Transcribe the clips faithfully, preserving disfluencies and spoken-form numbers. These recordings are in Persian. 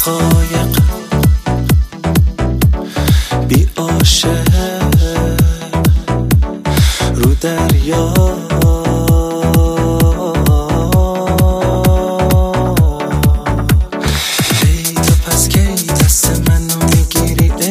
دقایق بی عاشق رو دریا ای تو پس کی دست منو میگیری ای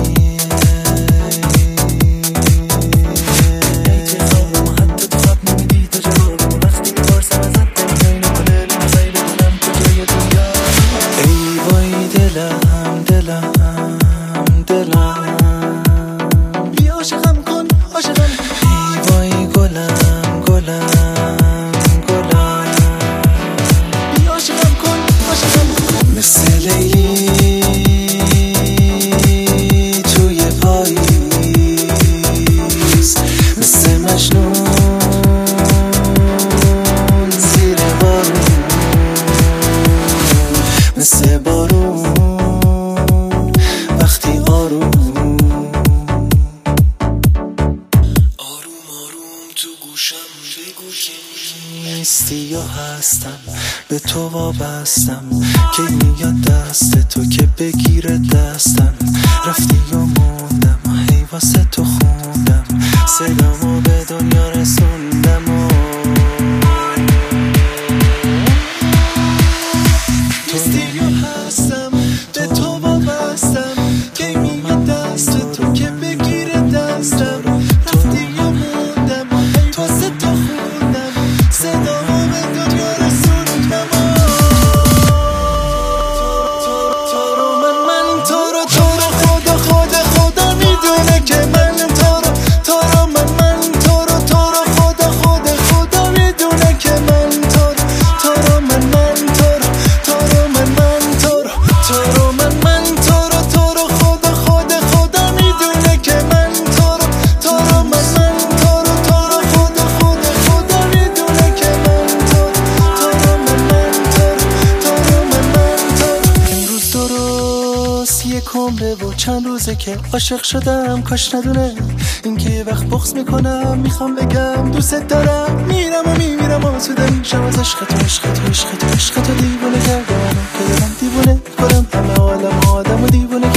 ای که خوابم حتی تو خواب نمیدی تو جوابم وقتی میپرسم ازت دلگاهی نکنه لحظه‌ای بدونم کجای دنیا ای وای دلم دلم دلم بی عاشقم کن عاشقم ای وای گلم گلم گلم بی عاشقم کن عاشقم مثل لیلی توی پاییز مثل مجنون زیر بارون مثل بارون وقتی آروم آروم آروم تو گوشم بگو که نیستی یا هستم به تو وابستم که میاد دست تو که بگیره دستم رفتی و موندم هی واسه تو خوندم صدامو به دنیا رسوندم و نیستی یا هستم به تو وابستم که میاد دست تو که بگیره دستم رفتی و موندم هی واسه تو خوندم صدامو به دنیا رسوندم تو رو من من تو رو تو رو خدا خدا خدا میدونه که من تو رو تو رو من من تو رو تو رو خدا خدا خدا میدونه که من تو رو تو رو من من تو رو تو رو من من تو رو تو رو من من تو رو تو رو خدا خدا خدا میدونه که من تو رو تو رو من من تو رو تو رو خدا خدا خدا میدونه که من تو رو تو رو من من تو رو تو رو من من تو رو امروز درست یک عمره و چند روزه که عاشق شدم کاش ندونه این که یه وقت بغض میکنم میخوام بگم دوست دارم میرم و میمیرم آسوده میشم از عشق تو عشق تو عشق تو عشق تو دیوونه کردم که دلم دیوونه کنم همه عالم آدم و دیوونه